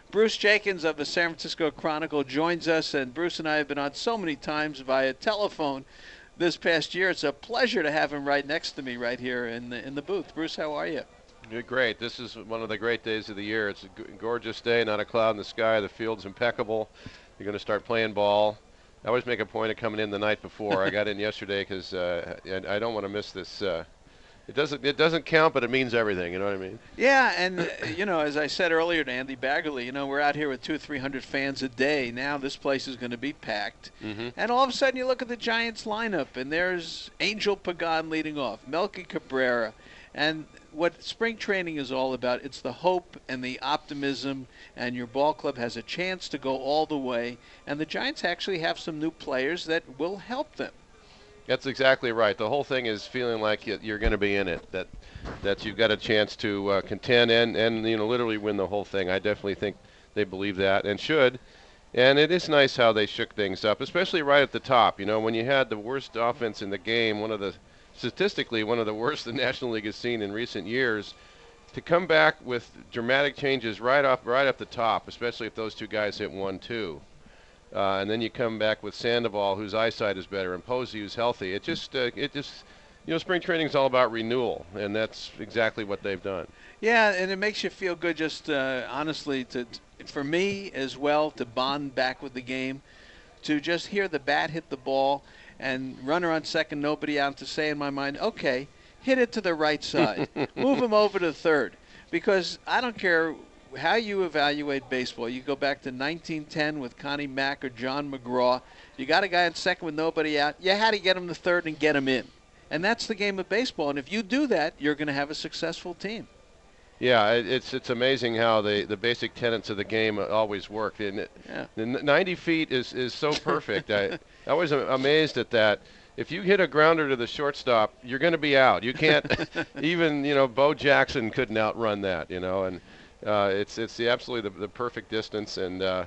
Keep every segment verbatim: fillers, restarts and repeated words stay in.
Bruce Jenkins of the San Francisco Chronicle joins us, and Bruce and I have been on so many times via telephone this past year. It's a pleasure to have him right next to me right here in the, in the booth. Bruce, how are you? You're great. This is one of the great days of the year. It's a g- gorgeous day, not a cloud in the sky. The field's impeccable. You're going to start playing ball. I always make a point of coming in the night before. I got in yesterday because uh, I don't want to miss this. Uh, it doesn't it doesn't count, but it means everything. You know what I mean? Yeah, and, uh, you know, as I said earlier to Andy Baggerly, you know, we're out here with two or three hundred fans a day. Now this place is going to be packed. Mm-hmm. And all of a sudden you look at the Giants lineup, and there's Angel Pagan leading off, Melky Cabrera. And what spring training is all about, it's the hope and the optimism, and your ball club has a chance to go all the way. And the Giants actually have some new players that will help them. That's exactly right. The whole thing is feeling like you're going to be in it, that that you've got a chance to uh, contend and, and, you know, literally win the whole thing. I definitely think they believe that and should. And it is nice how they shook things up, especially right at the top. You know, when you had the worst offense in the game, one of the statistically one of the worst the National League has seen in recent years, to come back with dramatic changes right off right up the top, especially if those two guys hit one two. Uh, and then you come back with Sandoval, whose eyesight is better, and Posey, who's healthy. It just, uh, it just, you know, spring training is all about renewal, and that's exactly what they've done. Yeah, and it makes you feel good, just uh, honestly, to, for me as well, to bond back with the game, to just hear the bat hit the ball, and runner on second, nobody out, to say in my mind, okay, hit it to the right side, move him over to third, because I don't care how you evaluate baseball. You go back to nineteen ten with Connie Mack or John McGraw. You got a guy on second with nobody out. You had to get him to third and get him in. And that's the game of baseball. And if you do that, you're going to have a successful team. Yeah, it, it's it's amazing how the, the basic tenets of the game always work. And it, Yeah. the ninety feet is, is so perfect. I, I was amazed at that. If you hit a grounder to the shortstop, you're going to be out. You can't even, you know, Bo Jackson couldn't outrun that, you know. And Uh, it's it's the absolutely the, the perfect distance, and uh,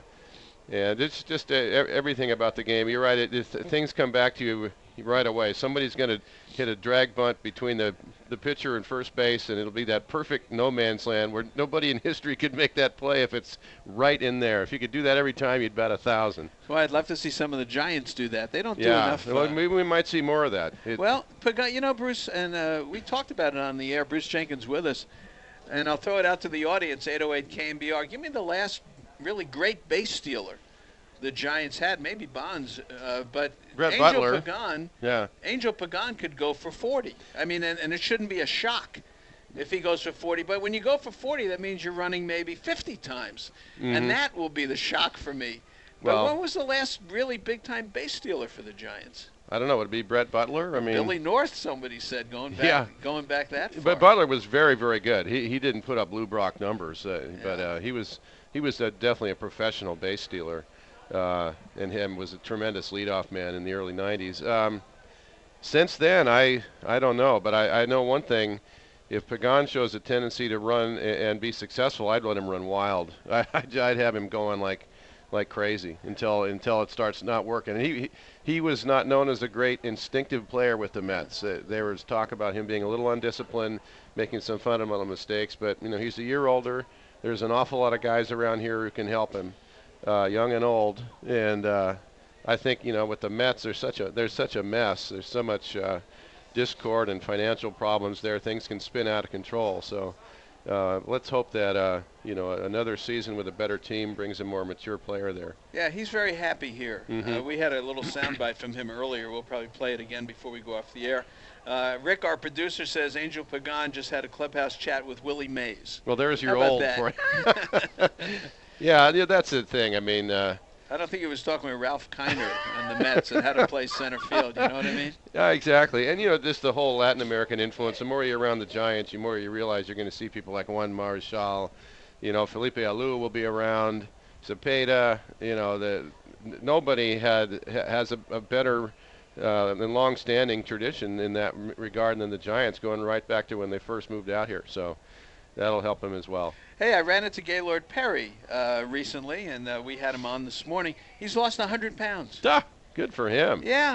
and it's just uh, everything about the game. You're right. It, it, things come back to you right away. Somebody's going to hit a drag bunt between the the pitcher and first base, and it'll be that perfect no man's land where nobody in history could make that play if it's right in there. If you could do that every time, you'd bat a thousand. Well, I'd love to see some of the Giants do that. They don't do yeah. enough. Well, Uh, maybe we might see more of that. It, well, Pagan, you know, Bruce, and uh, we talked about it on the air. Bruce Jenkins with us. And I'll throw it out to the audience, eight oh eight K M B R. Give me the last really great base stealer the Giants had. Maybe Bonds, uh, but Brett Angel Butler. Pagan, yeah. Angel Pagan could go for forty. I mean, and, and it shouldn't be a shock if he goes for forty. But when you go for forty, that means you're running maybe fifty times. Mm-hmm. And that will be the shock for me. But Well, when was the last really big-time base stealer for the Giants? I don't know. Would it be Brett Butler? I mean, Billy North, somebody said, going back, Yeah. going back that far. But Butler was very, very good. He he didn't put up Lou Brock numbers, uh, Yeah. but uh, he was he was uh, definitely a professional base stealer, uh, and him was a tremendous leadoff man in the early nineties. Um, since then, I I don't know, but I, I know one thing: if Pagan shows a tendency to run and, and be successful, I'd let him run wild. I, I'd, I'd have him going like like crazy until until it starts not working. And he. he He was not known as a great instinctive player with the Mets. Uh, there was talk about him being a little undisciplined, making some fundamental mistakes. But you know, he's a year older. There's an awful lot of guys around here who can help him, uh, young and old. And uh, I think you know, with the Mets, there's such a there's such a mess. There's so much uh, discord and financial problems there. Things can spin out of control. So. Uh, let's hope that uh, you know another season with a better team brings a more mature player there. Yeah, he's very happy here. Mm-hmm. Uh, we had a little soundbite from him earlier. We'll probably play it again before we go off the air. Uh, Rick, our producer, says Angel Pagan just had a clubhouse chat with Willie Mays. Well, there's your How about old that? for you. yeah, yeah, that's the thing. I mean, uh, I don't think he was talking with Ralph Kiner on the Mets and how to play center field. You know what I mean? yeah, exactly. And you know, just the whole Latin American influence. The more you're around the Giants, the more you realize you're going to see people like Juan Marichal. You know, Felipe Alou will be around. Cepeda. You know, the n- nobody had ha- has a, a better uh, and long-standing tradition in that m- regard than the Giants, going right back to when they first moved out here. So that'll help them as well. Hey, I ran into Gaylord Perry uh, recently, and uh, we had him on this morning. He's lost one hundred pounds. Ah, good for him. Yeah.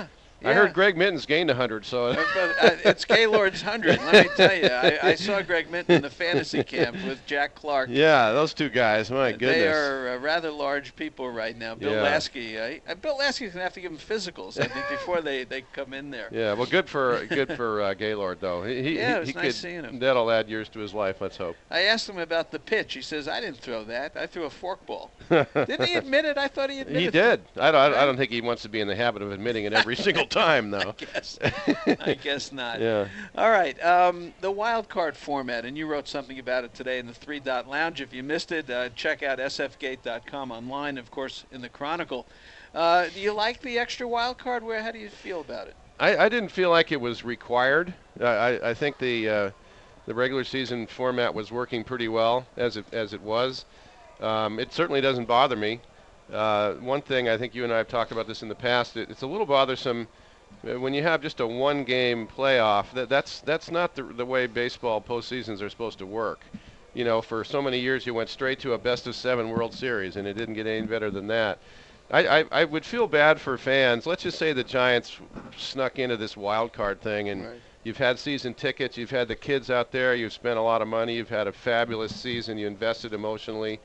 I heard Greg Mitten's gained one hundred, so. But, uh, it's Gaylord's one hundred. Let me tell you, I, I saw Greg Minton in the fantasy camp with Jack Clark. Yeah, those two guys, my goodness. They are uh, rather large people right now. Bill yeah. Lasky. Uh, Bill Lasky's going to have to give them physicals, I think, before they, they come in there. Yeah, well, good for good for uh, Gaylord, though. He, he, yeah, it was he nice could, seeing him. That'll add years to his life, let's hope. I asked him about the pitch. He says, I didn't throw that. I threw a forkball. Didn't he admit it? I thought he admitted it. He did. I don't, I don't think he wants to be in the habit of admitting it every single time, though. I guess. I guess not. Yeah. All right. Um, the wild card format, and you wrote something about it today in the Three Dot Lounge. If you missed it, uh, check out s f gate dot com online, of course, in the Chronicle. Uh, do you like the extra wild card? Where? How do you feel about it? I, I didn't feel like it was required. I, I, I think the uh, the regular season format was working pretty well as it as it was. Um, it certainly doesn't bother me. Uh, one thing, I think you and I have talked about this in the past, it, it's a little bothersome when you have just a one-game playoff. That, that's that's not the, the way baseball postseasons are supposed to work. You know, for so many years you went straight to a best-of-seven World Series, and it didn't get any better than that. I, I, I would feel bad for fans. Let's just say the Giants snuck into this wild card thing, and right. You've had season tickets, you've had the kids out there, you've spent a lot of money, you've had a fabulous season, you invested emotionally,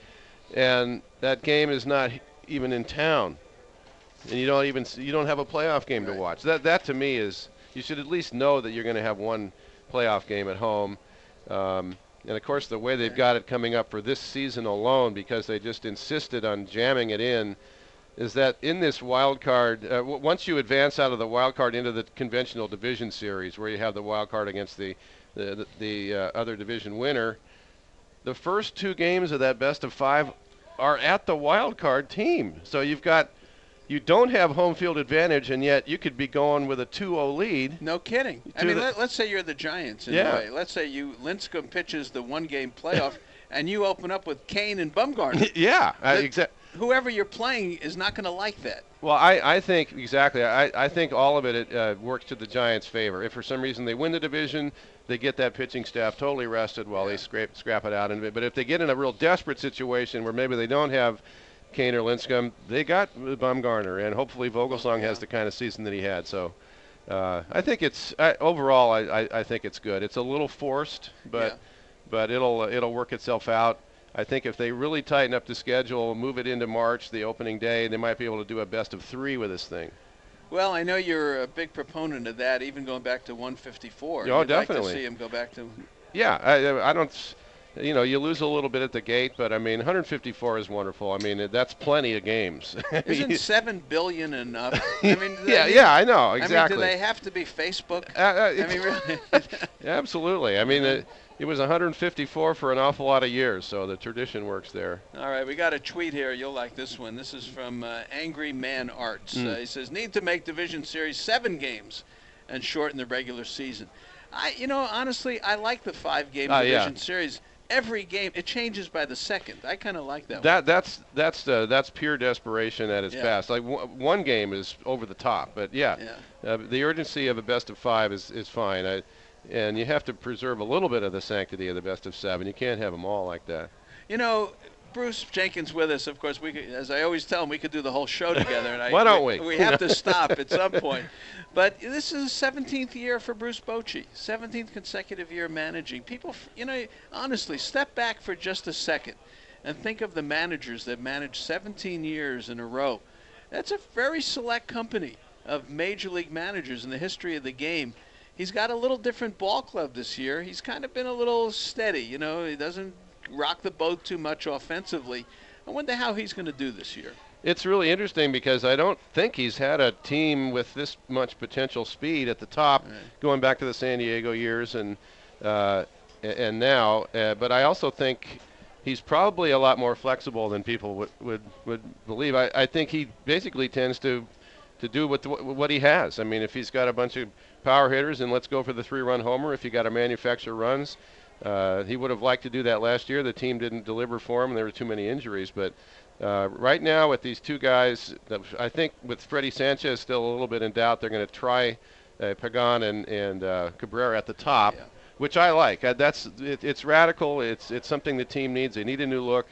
and that game is not even in town, and you don't even you don't have a playoff game right. to watch. That that to me is, you should at least know that you're going to have one playoff game at home. Um, and of course, the way they've got it coming up for this season alone, because they just insisted on jamming it in, is that in this wild card, uh, w once you advance out of the wild card into the conventional division series, where you have the wild card against the the, the, the uh, other division winner, the first two games of that best of five are at the wild card team. So you've got, you don't have home field advantage, and yet you could be going with a two oh lead. No kidding. I mean, let, let's say you're the Giants in yeah. a way. Let's say you Lincecum pitches the one-game playoff, and you open up with Kane and Bumgarner. yeah, uh, exactly. Whoever you're playing is not going to like that. Well, I, I think, exactly, I, I think all of it, it uh, works to the Giants' favor. If for some reason they win the division, they get that pitching staff totally rested while yeah. they scrape, scrap it out. And, but if they get in a real desperate situation where maybe they don't have Kane or Lincecum, they got Bumgarner, and hopefully Vogelsong yeah. has the kind of season that he had. So uh, I think it's, I, overall, I, I, I think it's good. It's a little forced, but, yeah. but it'll, uh, it'll work itself out. I think if they really tighten up the schedule, move it into March, the opening day, they might be able to do a best of three with this thing. Well, I know you're a big proponent of that, even going back to one fifty-four. Oh, You'd definitely. like to see him go back to. Yeah, I, I don't. You know, you lose a little bit at the gate, but I mean, one fifty-four is wonderful. I mean, that's plenty of games. Isn't seven billion enough? I mean, yeah, they, yeah, I know exactly. I mean, do they have to be Facebook? Uh, uh, I mean, really? Absolutely. I mean. Uh, It was one fifty-four for an awful lot of years, so the tradition works there. All right, we got a tweet here. You'll like this one. This is from uh, Angry Man Arts. Mm. Uh, he says, need to make Division Series seven games and shorten the regular season. I, you know, honestly, I like the five-game uh, Division yeah. Series. Every game, it changes by the second. I kind of like that that one. That's, that's, uh, that's pure desperation at its yeah. best. Like, w one game is over the top, but yeah, yeah. Uh, the urgency of a best of five is, is fine. I, And you have to preserve a little bit of the sanctity of the best of seven. You can't have them all like that. You know, Bruce Jenkins with us. Of course, we could, as I always tell him, we could do the whole show together. And I, Why don't we? We, we have to stop at some point. But this is the seventeenth year for Bruce Bochy, seventeenth consecutive year managing. People, you know, honestly, step back for just a second and think of the managers that managed seventeen years in a row. That's a very select company of major league managers in the history of the game. He's got a little different ball club this year. He's kind of been a little steady, you know. He doesn't rock the boat too much offensively. I wonder how he's going to do this year. It's really interesting because I don't think he's had a team with this much potential speed at the top, right. going back to the San Diego years and uh, and now. Uh, but I also think he's probably a lot more flexible than people would would, would believe. I, I think he basically tends to to do what the, what he has. I mean, if he's got a bunch of power hitters, and let's go for the three-run homer. If you got to manufacture runs, uh, he would have liked to do that last year. The team didn't deliver for him, and there were too many injuries. But uh, right now, with these two guys, I think with Freddie Sanchez still a little bit in doubt, they're going to try uh, Pagan and, and uh, Cabrera at the top, yeah. which I like. Uh, that's it, it's radical. It's it's something the team needs. They need a new look.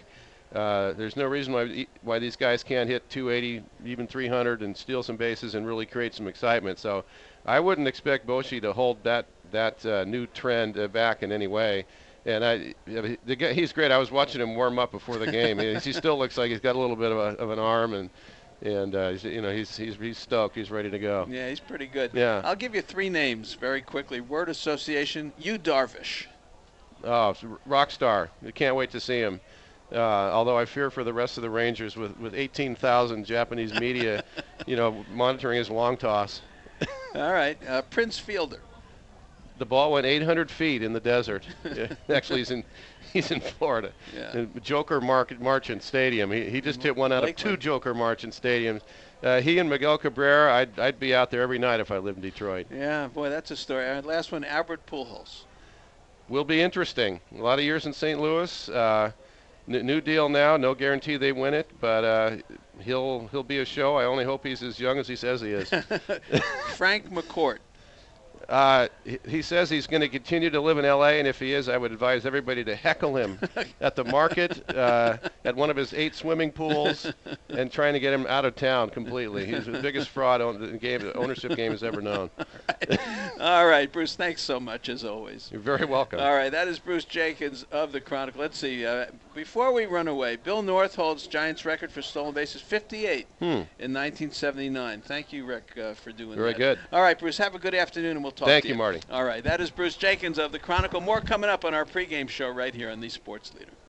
Uh, there's no reason why why these guys can't hit two eighty, even three hundred, and steal some bases and really create some excitement. So I wouldn't expect Bochy to hold that that uh, new trend uh, back in any way. And I, the guy, he's great. I was watching him warm up before the game. he, he still looks like he's got a little bit of, a, of an arm, and and uh, he's, you know he's he's he's stoked. He's ready to go. Yeah, he's pretty good. Yeah. I'll give you three names very quickly. Word association: Yu Darvish. Oh, rock star! I can't wait to see him. Uh, although I fear for the rest of the Rangers with, with eighteen thousand Japanese media, you know, monitoring his long toss. All right, uh, Prince Fielder. The ball went eight hundred feet in the desert. Actually, he's in he's in Florida. Yeah. Joker Market Marchant Stadium. He he just hit one out Lakeland. of two Joker Marchant Stadiums. Uh, he and Miguel Cabrera, I'd I'd be out there every night if I lived in Detroit. Yeah, boy, that's a story. All right, last one, Albert Pujols. Will be interesting. A lot of years in Saint Louis. Uh, n- new deal now. No guarantee they win it, but uh, he'll he'll be a show. I only hope he's as young as he says he is. Frank McCourt. Uh, he, he says he's going to continue to live in L A, and if he is, I would advise everybody to heckle him at the market, uh, at one of his eight swimming pools, and trying to get him out of town completely. He's the biggest fraud on the game, the ownership game has ever known. All right. All right, Bruce, thanks so much, as always. You're very welcome. All right, that is Bruce Jenkins of the Chronicle. Let's see. Uh, before we run away, Bill North holds Giants record for stolen bases, fifty-eight Hmm. in nineteen seventy-nine. Thank you, Rick, uh, for doing Very that. good. All right, Bruce, have a good afternoon, and we'll talk Thank to you, you. Marty. All right, that is Bruce Jenkins of the Chronicle. More coming up on our pregame show right here on the Sports Leader.